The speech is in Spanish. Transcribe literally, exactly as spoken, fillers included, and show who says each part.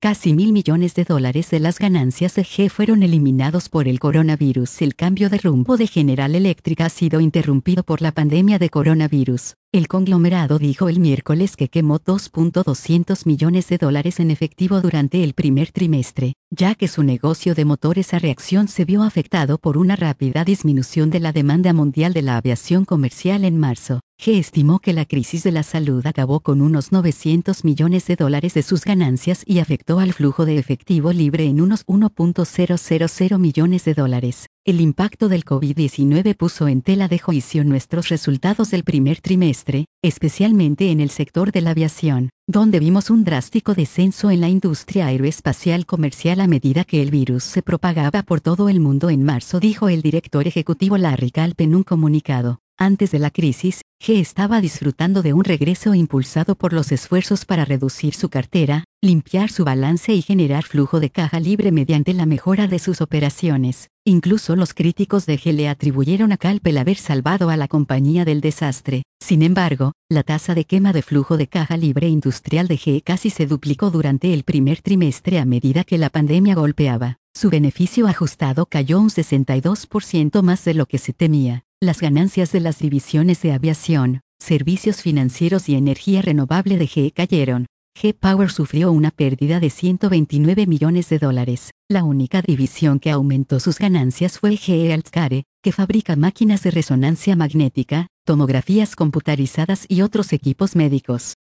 Speaker 1: Casi mil millones de dólares de las ganancias de G E fueron eliminados por el coronavirus. El cambio de rumbo de General Electric ha sido interrumpido por la pandemia de coronavirus. El conglomerado dijo el miércoles que quemó dos mil doscientos millones de dólares en efectivo durante el primer trimestre, ya que su negocio de motores a reacción se vio afectado por una rápida disminución de la demanda mundial de la aviación comercial en marzo. G E estimó que la crisis de la salud acabó con unos novecientos millones de dólares de sus ganancias y afectó al flujo de efectivo libre en unos uno punto cero cero cero millones de dólares. El impacto del COVID diecinueve puso en tela de juicio nuestros resultados del primer trimestre, especialmente en el sector de la aviación, donde vimos un drástico descenso en la industria aeroespacial comercial a medida que el virus se propagaba por todo el mundo en marzo, dijo el director ejecutivo Larry Culp en un comunicado. Antes de la crisis, G E estaba disfrutando de un regreso impulsado por los esfuerzos para reducir su cartera, limpiar su balance y generar flujo de caja libre mediante la mejora de sus operaciones. Incluso los críticos de G E le atribuyeron a Culp el haber salvado a la compañía del desastre. Sin embargo, la tasa de quema de flujo de caja libre industrial de G E casi se duplicó durante el primer trimestre a medida que la pandemia golpeaba. Su beneficio ajustado cayó un sesenta y dos por ciento más de lo que se temía. Las ganancias de las divisiones de aviación, servicios financieros y energía renovable de G E cayeron. G E Power sufrió una pérdida de ciento veintinueve millones de dólares. La única división que aumentó sus ganancias fue G E Healthcare, que fabrica máquinas de resonancia magnética, tomografías computarizadas y otros equipos médicos.